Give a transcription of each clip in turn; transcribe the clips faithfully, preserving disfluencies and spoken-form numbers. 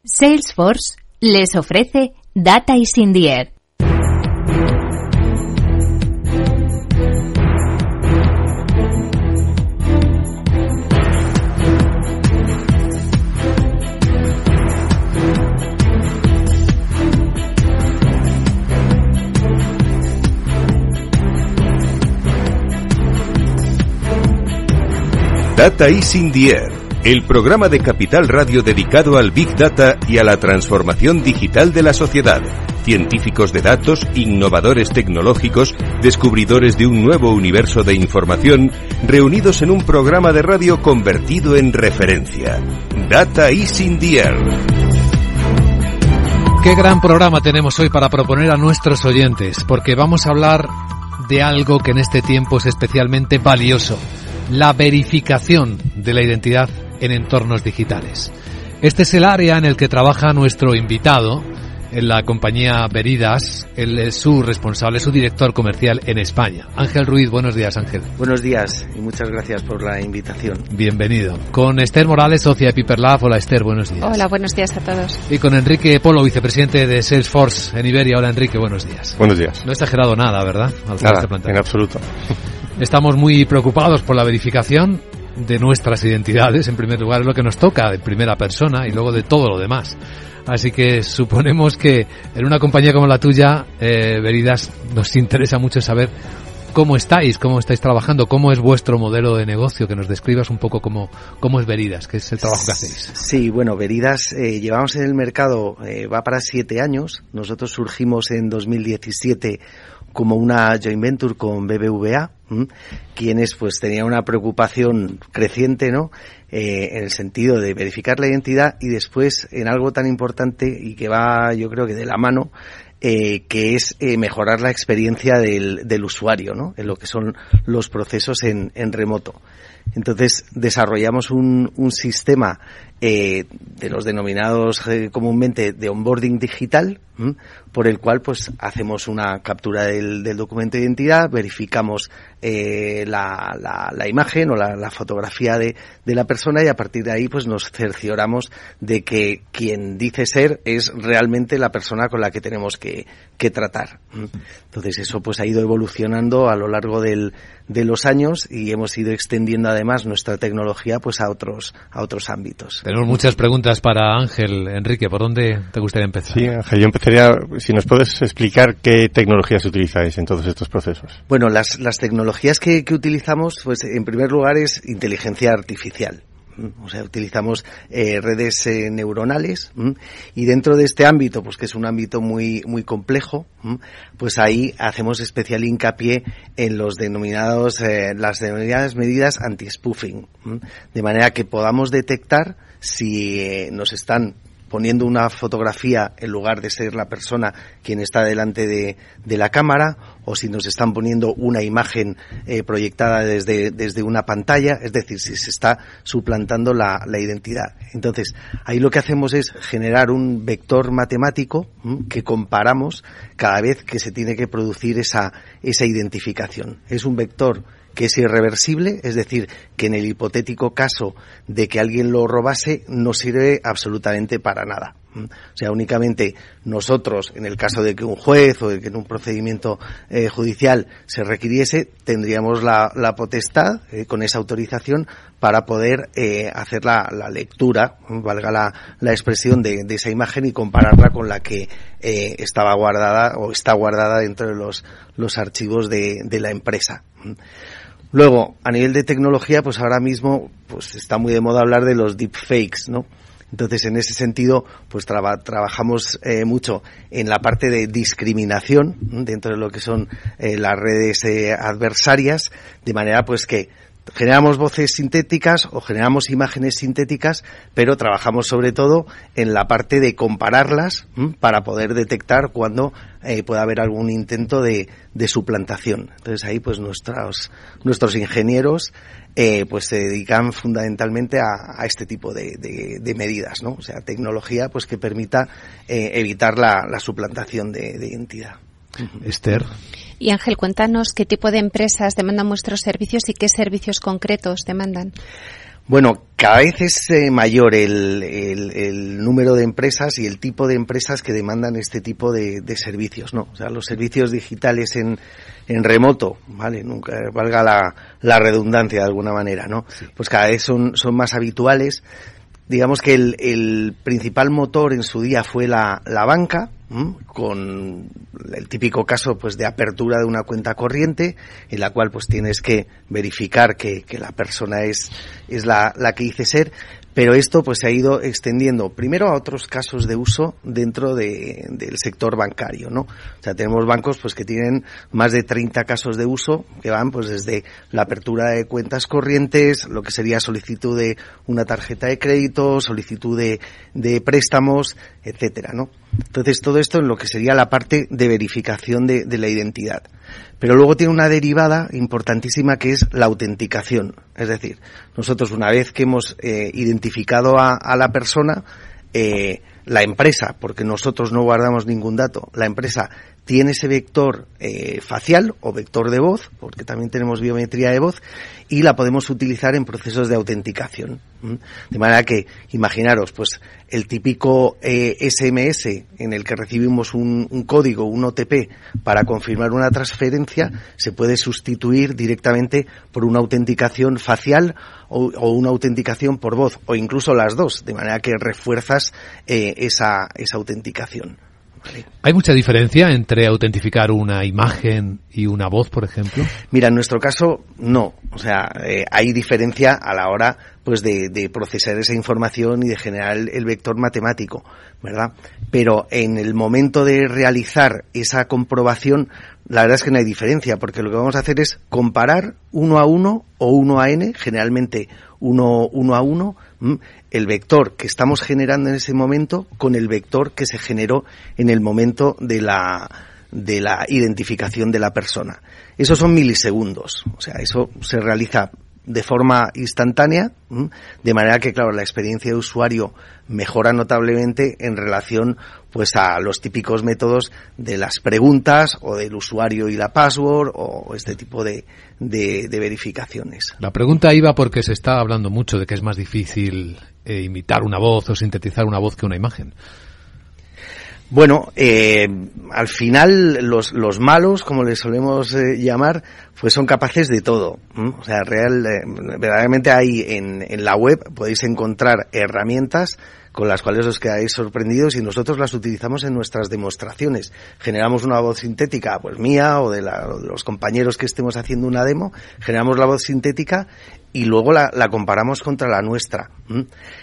Salesforce les ofrece Data is in the Air. Data is in the Air, el programa de Capital Radio dedicado al Big Data y a la transformación digital de la sociedad. Científicos de datos, innovadores tecnológicos, descubridores de un nuevo universo de información, reunidos en un programa de radio convertido en referencia. Data is in the Air. Qué gran programa tenemos hoy para proponer a nuestros oyentes, porque vamos a hablar de algo que en este tiempo es especialmente valioso: la verificación de la identidad en entornos digitales. Este es el área en el que trabaja nuestro invitado en la compañía Veridas. Él es su responsable, su director comercial en España. Ángel Ruiz, buenos días, Ángel. Buenos días y muchas gracias por la invitación. Bienvenido. Con Esther Morales, socia de Piper Lab. Hola, Esther, buenos días. Hola, buenos días a todos. Y con Enrique Polo, vicepresidente de Salesforce en Iberia. Hola, Enrique, buenos días. Buenos días. No he exagerado nada, ¿verdad? Al nada, en absoluto. Estamos muy preocupados por la verificación de nuestras identidades. En primer lugar, es lo que nos toca de primera persona y luego de todo lo demás. Así que suponemos que en una compañía como la tuya, eh, Veridas, nos interesa mucho saber cómo estáis, cómo estáis trabajando, cómo es vuestro modelo de negocio, que nos describas un poco cómo, cómo es Veridas, qué es el trabajo que hacéis. Sí, bueno, Veridas, eh, llevamos en el mercado, eh, va para siete años. Nosotros surgimos en dos mil diecisiete como una joint venture con B B V A, ¿m? quienes pues tenían una preocupación creciente, ¿no? Eh, en el sentido de verificar la identidad y después en algo tan importante y que va, yo creo que de la mano, eh, que es eh, mejorar la experiencia del, del usuario, ¿no? En lo que son los procesos en, en remoto. Entonces desarrollamos un, un sistema eh, de los denominados eh, comúnmente de onboarding digital, ¿m? por el cual pues hacemos una captura del, del documento de identidad, verificamos eh, la, la, la imagen o la, la fotografía de, de la persona y a partir de ahí pues nos cercioramos de que quien dice ser es realmente la persona con la que tenemos que, que tratar. Entonces eso pues ha ido evolucionando a lo largo del, de los años y hemos ido extendiendo además nuestra tecnología pues a otros a otros ámbitos. Tenemos muchas preguntas para Ángel. Enrique, ¿por dónde te gustaría empezar? Sí, Ángel, yo empezaría, si nos puedes explicar qué tecnologías utilizáis en todos estos procesos. Bueno, las, las tecnologías que, que utilizamos, pues en primer lugar es inteligencia artificial. O sea, utilizamos eh, redes eh, neuronales ¿m? y dentro de este ámbito, pues que es un ámbito muy muy complejo, ¿m? pues ahí hacemos especial hincapié en los denominados eh, las denominadas medidas anti-spoofing, ¿m? de manera que podamos detectar si eh, nos están poniendo una fotografía en lugar de ser la persona quien está delante de, de la cámara, o si nos están poniendo una imagen eh, proyectada desde, desde una pantalla, es decir, si se está suplantando la, la identidad. Entonces, ahí lo que hacemos es generar un vector matemático ¿m? que comparamos cada vez que se tiene que producir esa, esa identificación. Es un vector que es irreversible, es decir, que en el hipotético caso de que alguien lo robase no sirve absolutamente para nada. O sea, únicamente nosotros, en el caso de que un juez o de que en un procedimiento eh, judicial se requiriese, tendríamos la, la potestad, eh, con esa autorización, para poder eh, hacer la, la lectura, valga la, la expresión, de, de esa imagen y compararla con la que eh, estaba guardada o está guardada dentro de los, los archivos de, de la empresa. Luego, a nivel de tecnología, pues ahora mismo pues está muy de moda hablar de los deepfakes, ¿no? Entonces, en ese sentido, pues traba, trabajamos eh, mucho en la parte de discriminación dentro de lo que son eh, las redes eh, adversarias, de manera pues que generamos voces sintéticas o generamos imágenes sintéticas, pero trabajamos sobre todo en la parte de compararlas ¿m? para poder detectar cuando eh, pueda haber algún intento de, de suplantación. Entonces ahí pues nuestros nuestros ingenieros eh, pues se dedican fundamentalmente a, a este tipo de, de, de medidas, ¿no? O sea, tecnología pues que permita eh, evitar la, la suplantación de, de identidad. Esther. Y Ángel, cuéntanos qué tipo de empresas demandan vuestros servicios y qué servicios concretos demandan. Bueno, cada vez es eh, mayor el, el, el número de empresas y el tipo de empresas que demandan este tipo de, de servicios, ¿no? O sea, los servicios digitales en, en remoto, ¿vale? Nunca valga la, la redundancia de alguna manera, ¿no? Sí. Pues cada vez son, son más habituales. Digamos que el, el principal motor en su día fue la, la banca, ¿m? Con el típico caso pues de apertura de una cuenta corriente, en la cual pues tienes que verificar que, que la persona es, es la, la que dice ser, pero esto pues se ha ido extendiendo primero a otros casos de uso dentro de, del sector bancario, ¿no? O sea, tenemos bancos pues que tienen más de treinta casos de uso que van pues desde la apertura de cuentas corrientes, lo que sería solicitud de una tarjeta de crédito, solicitud de, de préstamos, etcétera, ¿no? Entonces todo esto en lo que sería la parte de verificación de, de la identidad. Pero luego tiene una derivada importantísima que es la autenticación. Es decir, nosotros una vez que hemos eh, identificado a, a la persona, eh, la empresa, porque nosotros no guardamos ningún dato, la empresa tiene ese vector eh, facial o vector de voz, porque también tenemos biometría de voz, y la podemos utilizar en procesos de autenticación. ¿Mm? De manera que, imaginaros, pues el típico eh, ese eme ese en el que recibimos un, un código, un o te pe, para confirmar una transferencia, se puede sustituir directamente por una autenticación facial o, o una autenticación por voz, o incluso las dos, de manera que refuerzas eh, esa, esa autenticación. Vale. ¿Hay mucha diferencia entre autentificar una imagen y una voz, por ejemplo? Mira, en nuestro caso, no. O sea, eh, hay diferencia a la hora pues de, de procesar esa información y de generar el, el vector matemático, ¿verdad? Pero en el momento de realizar esa comprobación, la verdad es que no hay diferencia, porque lo que vamos a hacer es comparar uno a uno o uno a n, generalmente uno, uno a uno, el vector que estamos generando en ese momento con el vector que se generó en el momento de la de la identificación de la persona. Esos son milisegundos, o sea, eso se realiza de forma instantánea, de manera que, claro, la experiencia de usuario mejora notablemente en relación pues a los típicos métodos de las preguntas o del usuario y la password o este tipo de, de, de verificaciones. La pregunta iba porque se está hablando mucho de que es más difícil eh, imitar una voz o sintetizar una voz que una imagen. Bueno, eh, al final los, los malos, como les solemos eh, llamar, pues son capaces de todo. ¿Mm? O sea, real, eh, verdaderamente hay en, en la web, podéis encontrar herramientas con las cuales os quedáis sorprendidos y nosotros las utilizamos en nuestras demostraciones. Generamos una voz sintética, pues mía o de, la, o de los compañeros que estemos haciendo una demo, generamos la voz sintética y luego la, la comparamos contra la nuestra. ¿Mm?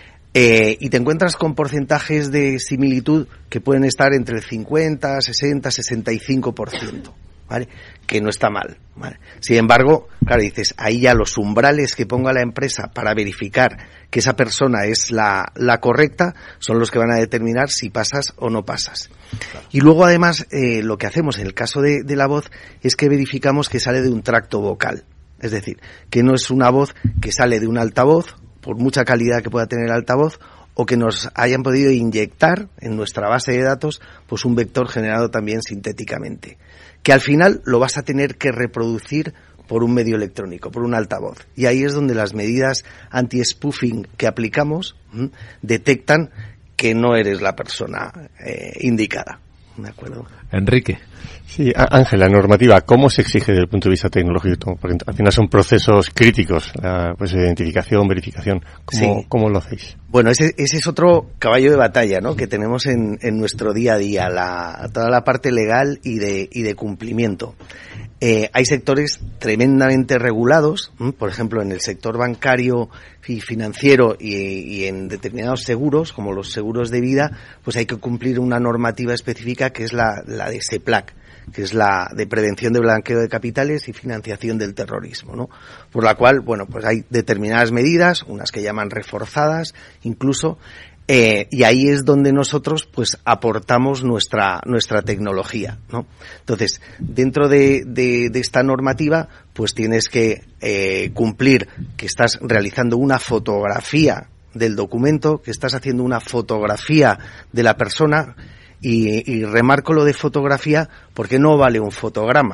Eh, y te encuentras con porcentajes de similitud que pueden estar entre el cincuenta, sesenta, sesenta y cinco por ciento, ¿vale? Que no está mal, ¿vale? Sin embargo, claro, dices, ahí ya los umbrales que ponga la empresa para verificar que esa persona es la, la correcta son los que van a determinar si pasas o no pasas. Claro. Y luego, además, eh, lo que hacemos en el caso de, de la voz es que verificamos que sale de un tracto vocal. Es decir, que no es una voz que sale de un altavoz, por mucha calidad que pueda tener el altavoz, o que nos hayan podido inyectar en nuestra base de datos pues un vector generado también sintéticamente, que al final lo vas a tener que reproducir por un medio electrónico, por un altavoz. Y ahí es donde las medidas anti-spoofing que aplicamos ¿m? detectan que no eres la persona eh, indicada. ¿De acuerdo? Enrique. Sí, Ángel, la normativa, ¿cómo se exige desde el punto de vista tecnológico? Porque al final son procesos críticos, la pues, identificación, verificación. ¿Cómo, sí. ¿Cómo lo hacéis? Bueno, ese, ese es otro caballo de batalla, ¿no? Que tenemos en, en nuestro día a día, la, toda la parte legal y de, y de cumplimiento. Eh, hay sectores tremendamente regulados, ¿m? Por ejemplo, en el sector bancario y financiero y, y en determinados seguros, como los seguros de vida, pues hay que cumplir una normativa específica que es la, la de SEPLAC, que es la de prevención de blanqueo de capitales y financiación del terrorismo, ¿no? Por la cual, bueno, pues hay determinadas medidas, unas que llaman reforzadas, incluso, eh, y ahí es donde nosotros, pues, aportamos nuestra, nuestra tecnología, ¿no? Entonces, dentro de, de, de esta normativa, pues tienes que, eh, cumplir que estás realizando una fotografía del documento, que estás haciendo una fotografía de la persona. Y, y remarco lo de fotografía porque no vale un fotograma,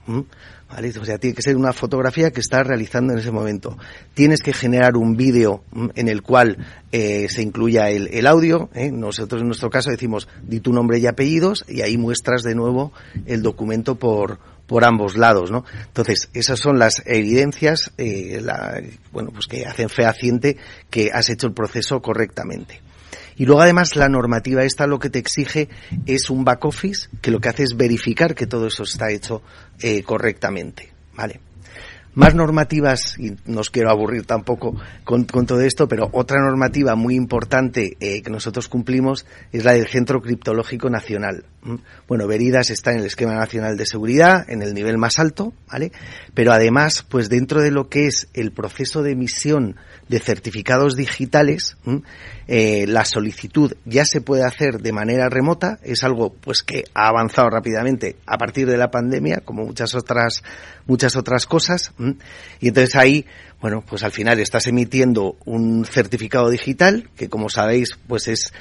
¿Mm? ¿Vale? O sea, tiene que ser una fotografía que estás realizando en ese momento. Tienes que generar un vídeo en el cual eh, se incluya el, el audio. ¿eh? Nosotros en nuestro caso decimos, di tu nombre y apellidos, y ahí muestras de nuevo el documento por por ambos lados, ¿no? Entonces, esas son las evidencias, eh, la, bueno, pues que hacen fehaciente que has hecho el proceso correctamente. Y luego además la normativa esta lo que te exige es un back office que lo que hace es verificar que todo eso está hecho eh, correctamente, ¿vale? Más normativas, y no os quiero aburrir tampoco con, con todo esto, pero otra normativa muy importante eh, que nosotros cumplimos es la del Centro Criptológico Nacional. ¿Mm? Bueno, Veridas está en el Esquema Nacional de Seguridad, en el nivel más alto, ¿vale? Pero además, pues dentro de lo que es el proceso de emisión de certificados digitales, ¿Mm? eh, la solicitud ya se puede hacer de manera remota, es algo pues que ha avanzado rápidamente a partir de la pandemia, como muchas otras muchas otras cosas. ¿Mm? Y entonces ahí, bueno, pues al final estás emitiendo un certificado digital que, como sabéis, pues es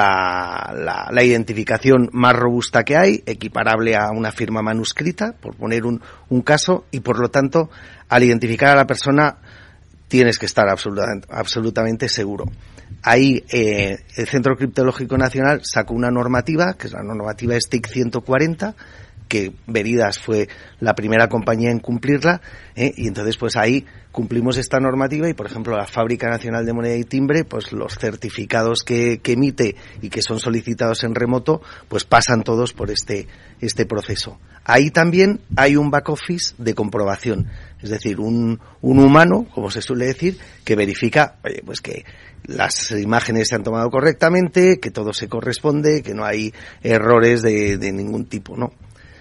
la, la, la identificación más robusta que hay, equiparable a una firma manuscrita, por poner un, un caso, y por lo tanto, al identificar a la persona tienes que estar absolutamente, absolutamente seguro. Ahí eh, el Centro Criptológico Nacional sacó una normativa, que es la normativa S T I C ciento cuarenta, que Veridas fue la primera compañía en cumplirla, ¿eh? Y entonces pues ahí cumplimos esta normativa y, por ejemplo, la Fábrica Nacional de Moneda y Timbre, pues los certificados que, que emite y que son solicitados en remoto, pues pasan todos por este, este proceso. Ahí también hay un back office de comprobación, es decir, un, un humano, como se suele decir, que verifica, oye, pues que las imágenes se han tomado correctamente, que todo se corresponde, que no hay errores de, de ningún tipo, ¿no?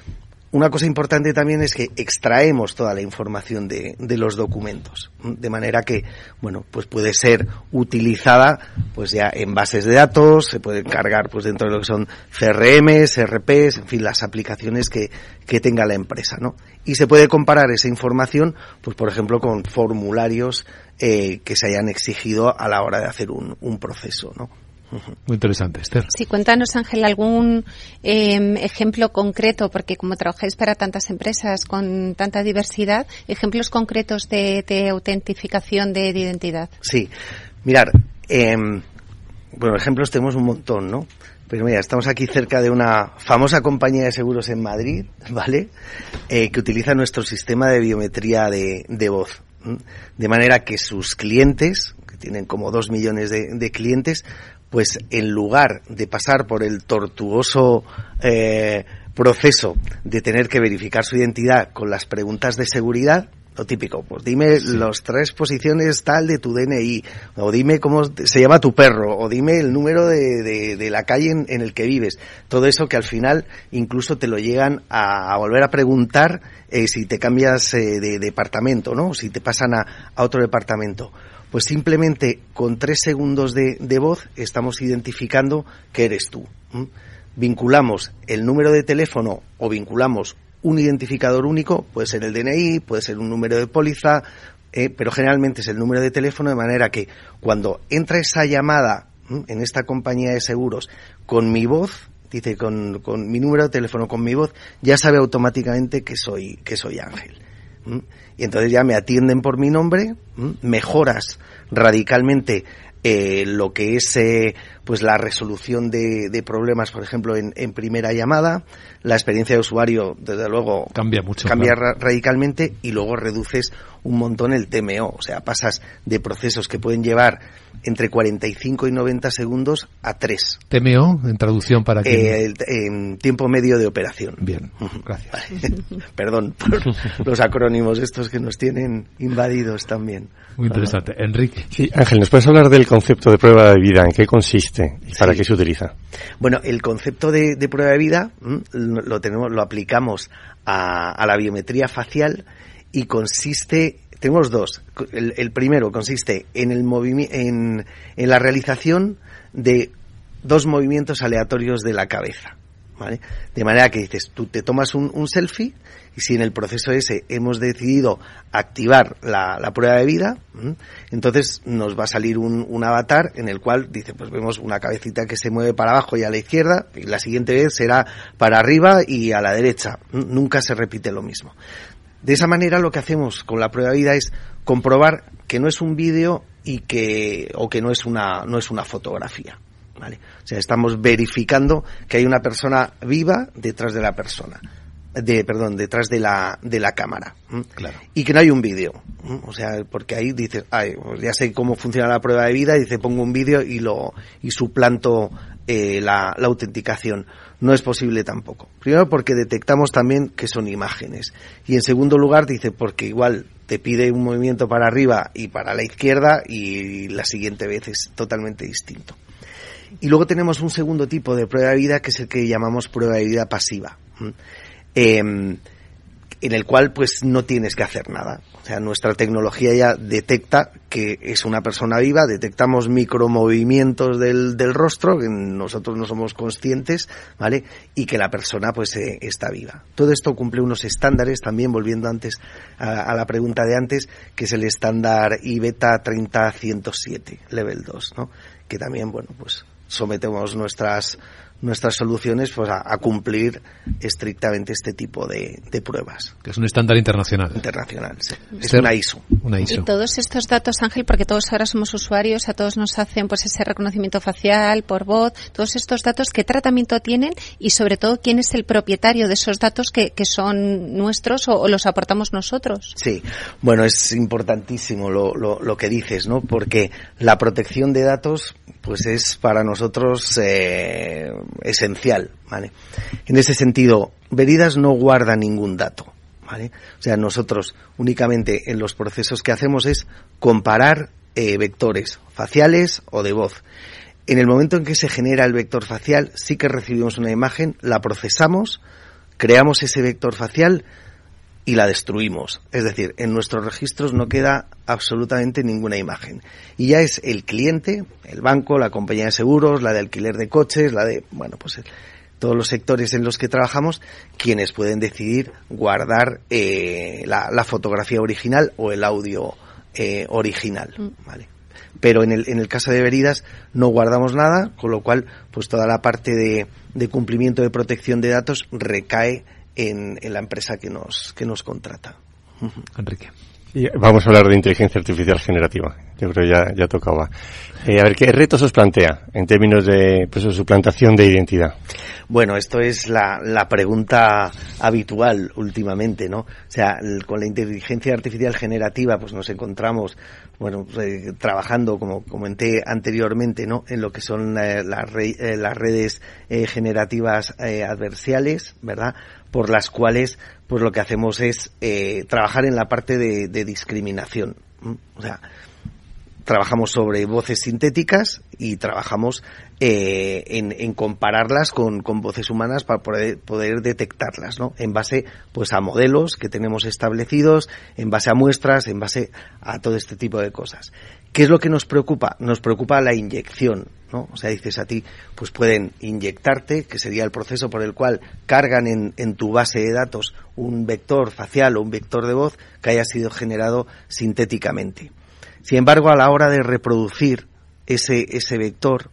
Una cosa importante también es que extraemos toda la información de, de los documentos, de manera que, bueno, pues puede ser utilizada, pues ya en bases de datos, se puede cargar, pues dentro de lo que son C R Ms, R Ps, en fin, las aplicaciones que, que tenga la empresa, ¿no? Y se puede comparar esa información, pues por ejemplo, con formularios eh, que se hayan exigido a la hora de hacer un, un proceso, ¿no? Muy interesante, Esther. Sí, cuéntanos, Ángel, algún eh, ejemplo concreto, porque como trabajáis para tantas empresas con tanta diversidad, ejemplos concretos de, de autentificación de, de identidad. Sí, mirar, eh, bueno, ejemplos tenemos un montón, ¿no? Pero mira, estamos aquí cerca de una famosa compañía de seguros en Madrid, ¿vale? Eh, que utiliza nuestro sistema de biometría de, de voz. ¿m? De manera que sus clientes, que tienen como dos millones de, de clientes, pues en lugar de pasar por el tortuoso eh, proceso de tener que verificar su identidad con las preguntas de seguridad, lo típico, pues dime sí. las tres posiciones tal de tu D N I, o dime cómo se llama tu perro, o dime el número de, de, de la calle en, en el que vives. Todo eso que al final incluso te lo llegan a, a volver a preguntar eh, si te cambias eh, de departamento, ¿no? O si te pasan a, a otro departamento. Pues simplemente con tres segundos de, de voz estamos identificando que eres tú. ¿Mm? Vinculamos el número de teléfono o vinculamos un identificador único, puede ser el D N I, puede ser un número de póliza, eh, pero generalmente es el número de teléfono, de manera que cuando entra esa llamada ¿m? en esta compañía de seguros con mi voz, dice con, con mi número de teléfono, con mi voz, ya sabe automáticamente que soy, que soy Ángel. ¿Mm? Y entonces ya me atienden por mi nombre, ¿m? mejoras radicalmente eh, lo que es eh, pues la resolución de, de problemas, por ejemplo, en, en primera llamada. La experiencia de usuario, desde luego, cambia mucho, cambia claro. ra- radicalmente, y luego reduces un montón el T M O. O sea, pasas de procesos que pueden llevar entre cuarenta y cinco y noventa segundos a tres. T M O, en traducción para que... Eh, el, en tiempo medio de operación. Bien, gracias. Vale. Perdón por los acrónimos estos que nos tienen invadidos también. Muy interesante. Ajá. Enrique. Sí, Ángel, ¿nos puedes hablar del concepto de prueba de vida? ¿En qué consiste y para sí. qué se utiliza? Bueno, el concepto de, de prueba de vida lo tenemos, lo aplicamos a, a la biometría facial y consiste... Tenemos dos. El, el primero consiste en el movimi- en, en la realización de dos movimientos aleatorios de la cabeza, ¿vale? De manera que dices, tú te tomas un, un selfie y si en el proceso ese hemos decidido activar la, la prueba de vida, ¿m? entonces nos va a salir un, un avatar en el cual dice, pues vemos una cabecita que se mueve para abajo y a la izquierda, y la siguiente vez será para arriba y a la derecha. ¿m? Nunca se repite lo mismo. De esa manera lo que hacemos con la prueba de vida es comprobar que no es un vídeo y que o que no es una no es una fotografía, ¿vale? O sea, estamos verificando que hay una persona viva detrás de la persona, de perdón, detrás de la de la cámara, ¿m? Claro. Y que no hay un vídeo, ¿m? O sea, porque ahí dices, ay, pues ya sé cómo funciona la prueba de vida, y dice, pongo un vídeo y lo y suplanto eh, la, la autenticación. No es posible tampoco. Primero porque detectamos también que son imágenes. Y en segundo lugar dice porque igual te pide un movimiento para arriba y para la izquierda y la siguiente vez es totalmente distinto. Y luego tenemos un segundo tipo de prueba de vida que es el que llamamos prueba de vida pasiva. Eh, en el cual pues no tienes que hacer nada. O sea, nuestra tecnología ya detecta que es una persona viva, detectamos micromovimientos del, del rostro, que nosotros no somos conscientes, ¿vale? Y que la persona pues eh, está viva. Todo esto cumple unos estándares, también volviendo antes a, a la pregunta de antes, que es el estándar I BETA treinta ciento siete, level dos, ¿no? Que también, bueno, pues sometemos nuestras nuestras soluciones pues a, a cumplir estrictamente este tipo de, de pruebas. Que es un estándar internacional. Internacional, sí. Es Esther, una I S O. Una I S O. Y todos estos datos, Ángel, porque todos ahora somos usuarios, a todos nos hacen pues ese reconocimiento facial, por voz, todos estos datos, ¿qué tratamiento tienen? Y sobre todo, ¿quién es el propietario de esos datos que, que son nuestros o, o los aportamos nosotros? Sí, bueno, es importantísimo lo, lo, lo que dices, ¿no? Porque la protección de datos pues es para nosotros eh, esencial, ¿vale? En ese sentido, Veridas no guarda ningún dato, ¿vale? O sea, nosotros únicamente en los procesos que hacemos es comparar eh, vectores faciales o de voz. En el momento en que se genera el vector facial, sí que recibimos una imagen, la procesamos, creamos ese vector facial y la destruimos. Es decir, en nuestros registros no queda absolutamente ninguna imagen. Y ya es el cliente, el banco, la compañía de seguros, la de alquiler de coches, la de, bueno, pues el, todos los sectores en los que trabajamos, quienes pueden decidir guardar eh, la, la fotografía original o el audio eh, original, ¿vale? Pero en el, en el caso de Veridas no guardamos nada, con lo cual, pues toda la parte de, de cumplimiento de protección de datos recae En, en la empresa que nos que nos contrata. Enrique. Y vamos a hablar de inteligencia artificial generativa. Yo creo ya ya tocaba. Eh, a ver, ¿qué retos os plantea en términos de pues, suplantación de identidad? Bueno, esto es la, la pregunta habitual últimamente, ¿no? O sea, el, con la inteligencia artificial generativa, pues nos encontramos, bueno, eh, trabajando, como comenté anteriormente, ¿no? En lo que son eh, las, re, eh, las redes eh, generativas eh, adversariales, ¿verdad? Por las cuales, pues lo que hacemos es eh, trabajar en la parte de, de discriminación. ¿Mm? O sea, trabajamos sobre voces sintéticas y trabajamos eh, en, en compararlas con, con voces humanas para poder, poder detectarlas, ¿no? En base, pues, a modelos que tenemos establecidos, en base a muestras, en base a todo este tipo de cosas. ¿Qué es lo que nos preocupa? Nos preocupa la inyección, ¿no? O sea, dices a ti, pues pueden inyectarte, que sería el proceso por el cual cargan en, en tu base de datos un vector facial o un vector de voz que haya sido generado sintéticamente. Sin embargo, a la hora de reproducir ese ese vector,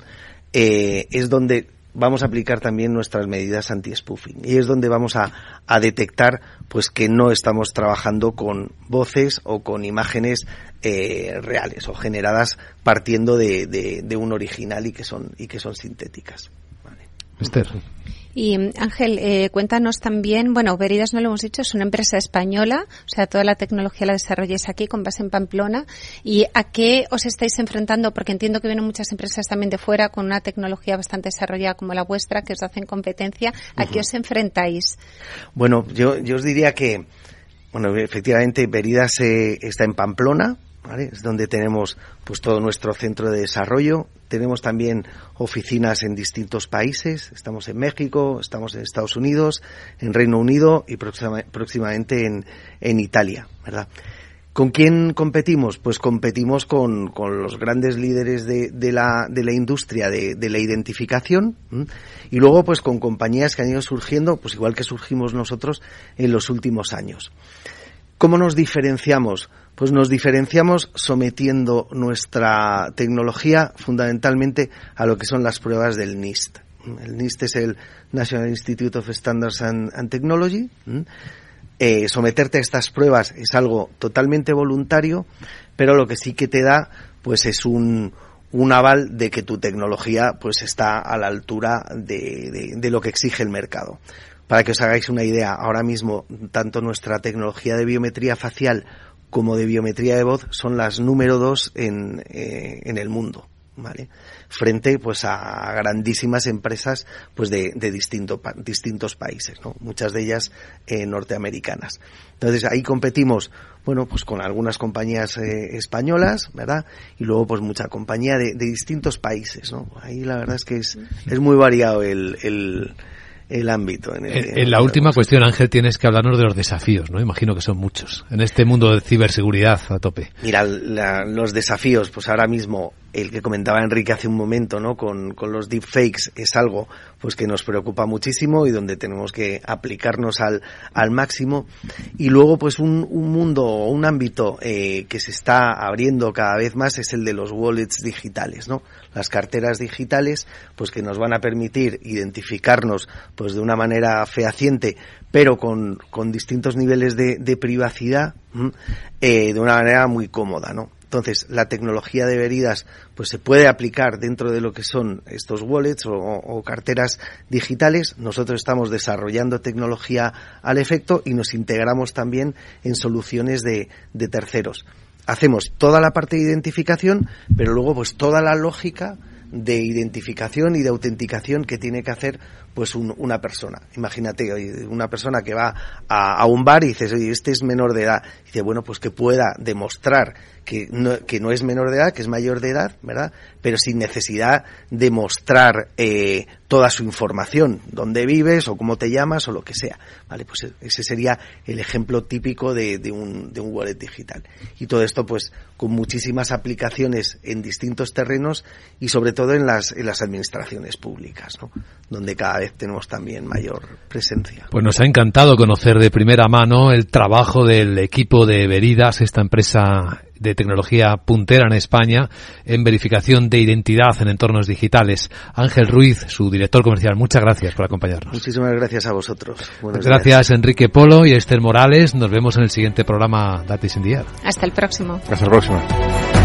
eh, es donde vamos a aplicar también nuestras medidas anti-spoofing. Y es donde vamos a, a detectar pues que no estamos trabajando con voces o con imágenes eh, reales o generadas partiendo de, de, de un original y que son y que son sintéticas. Vale. Esther. Y Ángel, eh, cuéntanos también, bueno, Veridas no lo hemos dicho, es una empresa española, o sea, toda la tecnología la desarrolláis aquí con base en Pamplona. ¿Y a qué os estáis enfrentando? Porque entiendo que vienen muchas empresas también de fuera con una tecnología bastante desarrollada como la vuestra, que os hacen competencia. ¿A uh-huh. qué os enfrentáis? Bueno, yo, yo os diría que, bueno, efectivamente Veridas eh, está en Pamplona, ¿vale? Es donde tenemos pues todo nuestro centro de desarrollo. Tenemos también oficinas en distintos países. Estamos en México, estamos en Estados Unidos, en Reino Unido y próxima, próximamente en, en Italia, ¿verdad? ¿Con quién competimos? Pues competimos con, con los grandes líderes de, de, la, de la industria de, de la identificación, ¿m? Y luego pues con compañías que han ido surgiendo, pues igual que surgimos nosotros en los últimos años. ¿Cómo nos diferenciamos? Pues nos diferenciamos sometiendo nuestra tecnología fundamentalmente a lo que son las pruebas del NIST. El NIST es el National Institute of Standards and, and Technology. ¿m? Eh, someterte a estas pruebas es algo totalmente voluntario, pero lo que sí que te da, pues es un, un aval de que tu tecnología, pues está a la altura de, de, de lo que exige el mercado. Para que os hagáis una idea, ahora mismo, tanto nuestra tecnología de biometría facial como de biometría de voz son las número dos en, eh, en el mundo, ¿vale? Frente pues a grandísimas empresas pues de, de distinto, pa, distintos países, ¿no? Muchas de ellas eh, norteamericanas. Entonces ahí competimos, bueno, pues con algunas compañías eh, españolas, ¿verdad? Y luego pues mucha compañía de, de distintos países, ¿no? Ahí la verdad es que es, es muy variado el, el el ámbito. En, el, en, en la última cuestión, Ángel, tienes que hablarnos de los desafíos, ¿no? Imagino que son muchos en este mundo de ciberseguridad a tope. Mira, la, los desafíos, pues ahora mismo el que comentaba Enrique hace un momento, ¿no? Con, con los deepfakes es algo pues que nos preocupa muchísimo y donde tenemos que aplicarnos al, al máximo. Y luego pues un, un mundo o un ámbito eh, que se está abriendo cada vez más es el de los wallets digitales, ¿no? Las carteras digitales pues que nos van a permitir identificarnos pues de una manera fehaciente, pero con, con distintos niveles de, de privacidad, eh, de una manera muy cómoda, ¿no? Entonces, la tecnología de Veridas pues se puede aplicar dentro de lo que son estos wallets o, o carteras digitales. Nosotros estamos desarrollando tecnología al efecto y nos integramos también en soluciones de, de terceros. Hacemos toda la parte de identificación, pero luego pues toda la lógica de identificación y de autenticación que tiene que hacer pues un, una persona. Imagínate, oye, una persona que va a, a un bar y dices, oye, este es menor de edad. Y dice, bueno, pues que pueda demostrar que no, que no es menor de edad, que es mayor de edad, ¿verdad? Pero sin necesidad de mostrar eh, toda su información, dónde vives o cómo te llamas o lo que sea, ¿vale? Pues ese sería el ejemplo típico de, de un, de un wallet digital. Y todo esto, pues, con muchísimas aplicaciones en distintos terrenos y sobre todo en las, en las administraciones públicas, ¿no? Donde cada vez tenemos también mayor presencia. Pues nos ha encantado conocer de primera mano el trabajo del equipo de Veridas, esta empresa de tecnología puntera en España en verificación de identidad en entornos digitales. Ángel Ruiz, su director comercial, muchas gracias por acompañarnos. Muchísimas gracias a vosotros. Buenos gracias días. Enrique Polo y Esther Morales. Nos vemos en el siguiente programa Data is in the Air. Hasta el próximo. Hasta el próximo.